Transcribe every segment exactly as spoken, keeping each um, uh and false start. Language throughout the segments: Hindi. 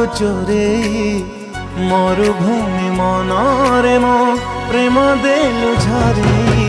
गलु चोरे मरुभूमि मनरे मो प्रेम देलु झरे।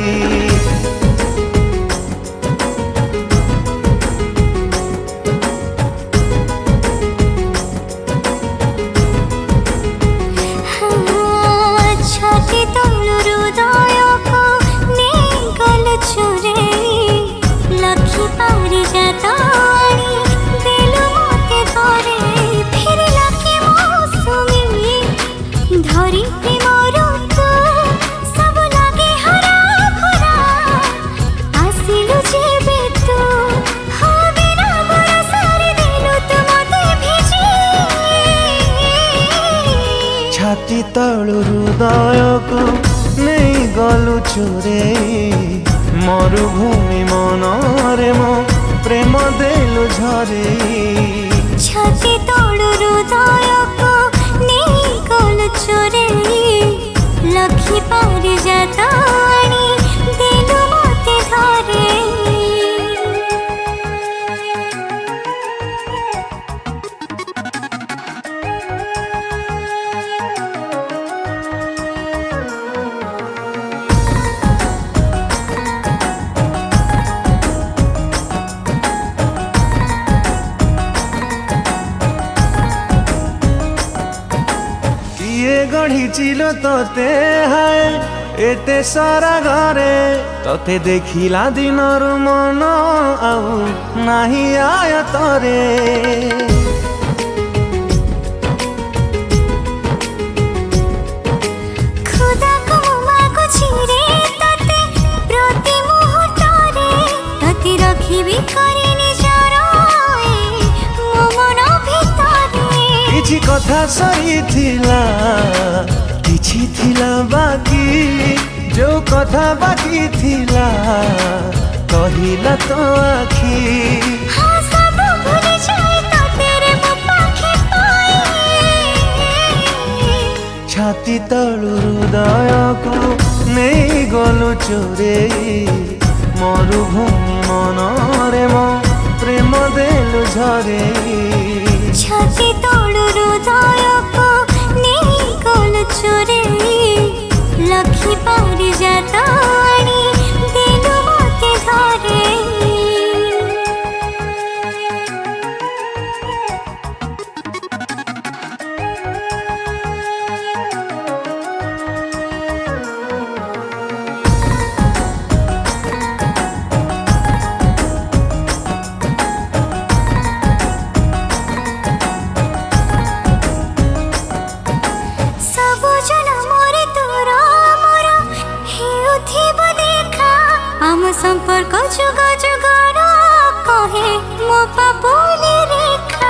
छाती तलु हृदय को नहीं गलु चोरे मरुभूमि मनरे मो प्रेम देलु झरे। छाती तलु हृदय को नहीं गलु चोरे लखी पारिजात आनी देलु मते धरे। गढ़ी चिलो तोते हाय एते सारा घरे तोते देखिला दिनरु मन आउ नाही आय तरे। खुदा को मागो छिरे तोते प्रति मुहूर्तरे तोते रखिबी करे निजर मो मन भितरे। किछि कथा सही थिला किछि थिला बाकी जो कथा बाकी थिला कहिला तो आखी। हाँ सब भूल जाए तो तेरे मुँह पाखे पाए। छाती तलु हृदय को नहीं गलु चोरे मरुभूमि मनरे मो प्रेम देलु झरे। छाती तलु हृदय को नहीं गलु चोरे लखी पारिजात आनी देलु मते धरे। आम संपर्क जुग जुगर कहे मो पापुली रेखा।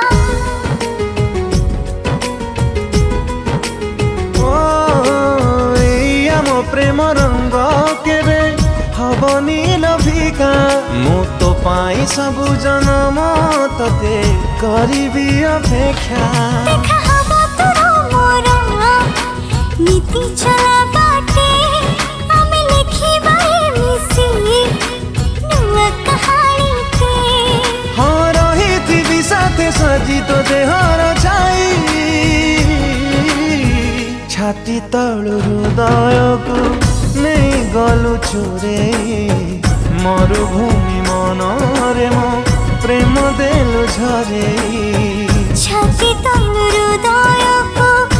ओ आम प्रेम रंग केबे हबनी लभिका मु तो पाई सबु जन्म तते करिबी अपेक्षा। देखा हबा तोर मोर नीति चला बाटे आमे लिखिबा मिसी नुआ कहानी के। हाँ रही थी साथे सजी तो देहर छाई छाती तलु हृदय को नहीं गलु चोरे मरुभूमि मनरे मो प्रेम देलु झरे। छाती तलु हृदय को